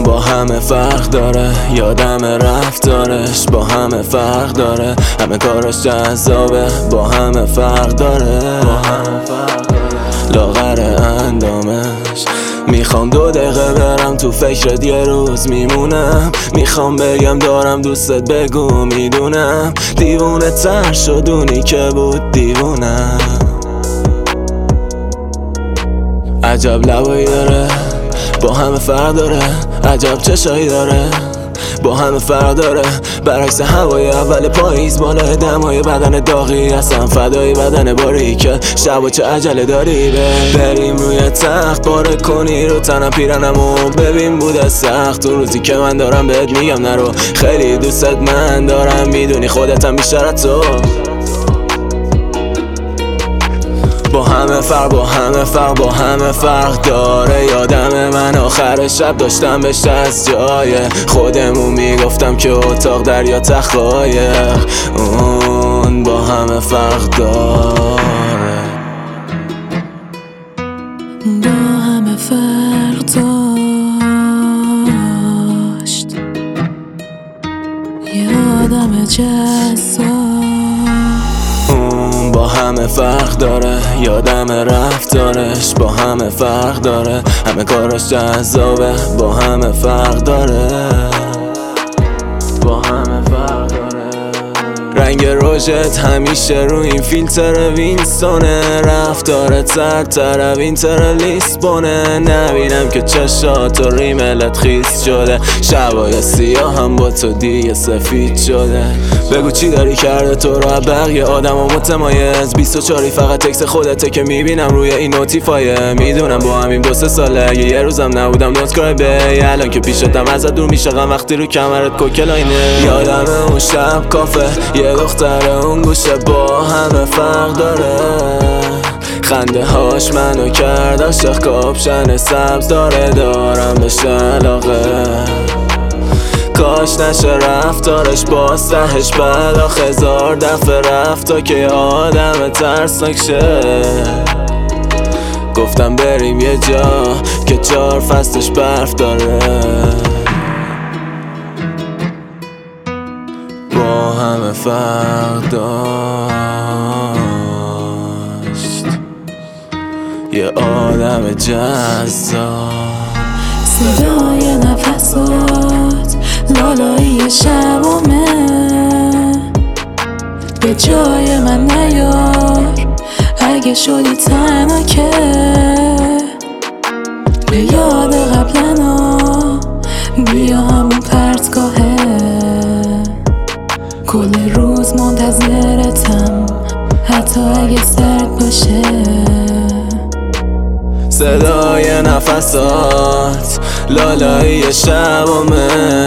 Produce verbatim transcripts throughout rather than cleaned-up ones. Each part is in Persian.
با همه فرق داره، یادم رفتارش با همه فرق داره، همه کاراش جذابه با همه فرق داره، لاغر اندامش. میخوام دو دقیقه برم تو فکرت یه روز میمونم، میخوام بگم دارم دوستت بگو میدونم، دیوونه تر شدونی که بود دیوونم. عجب لبایی داره با همه فرق داره، عجب چشایی داره با همه فرق داره، برعکس هوای اول پاییز بالای دمای بدن داغی هستم، فدای بدن باریکه شب چه عجله داری به بریم روی تخت پاره کنی رو تنم پیرنمو ببین بوده سخت اون روزی که من دارم بهت میگم نرو، خیلی دوستت من دارم میدونی خودتم بیشتر از تو. با همه فرق با همه فرق با همه فرق داره، یادم من آخر شب داشتم بهش از جای خودمون میگفتم که اتاق دریا تخت قایق، اون با همه فرق داره، با همه فرق داشت یادم جذاب. با همه فرق داره، یادم رفتارش با همه فرق داره، همه کاراش جذابه با همه فرق داره، با همه فرق داره. رنگ روشت همیشه رو این فیلتر وینستونه، رفتارت سرتر وینتر لیسبونه، نبینم که چشات و ریملت خیس شده، شبای سیاه هم با تو دیگه سفید شده. بگو چی داری کرده تو رو بقیه آدم و متمایز، بیست و چاری فقط تکس خودته که میبینم روی این نوتیفایه، میدونم با همین دو سه ساله اگه یه روزم نبودم نوت کرای بی، الان که پیشتم ازت دور میشم وقتی رو کمرت کوکلاینه. یادم اون شب کافه یه دختر اون گوشه با همه فرق داره، خنده هاش منو کرد عاشق، کاپشن سبز داره دارم بهش علاقه، کاش نشه رفتارش با سهش بلا هزار دفعه رفت تا که آدم ترسناک شه. گفتم بریم یه جا که چهار فصلش برف داره، با همه فرق داشت یه آدم جذاب. صدای نفسات لالایی شبامه، به جای من نیار اگه شدی تنها که، به یاد قبلنا بیا همون پرتگاهه، کل روز منتظرتم حتی اگه سرد باشه. صدای نفسات لالایی شبامه،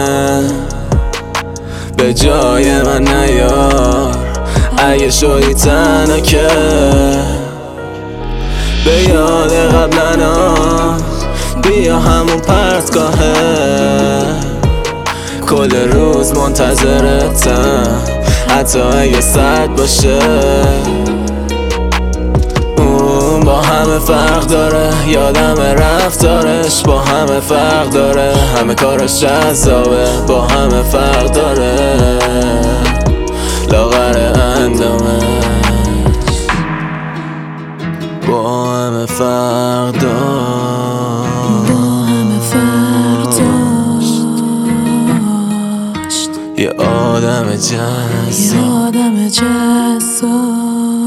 به جای من نیار اگه شدی تنها که، به یاد قبلنا بیا همون پرتگاهه، کل روز منتظرتم حتی اگه سرد باشه. اون با همه فرق داره، یادم رفتارش با همه فرق داره، همه کاراش جذابه با همه فرق داره، لاغر اندامش با همه فرق داشت، با همه فرق داشت یه آدم جذاب، یه آدم جذاب.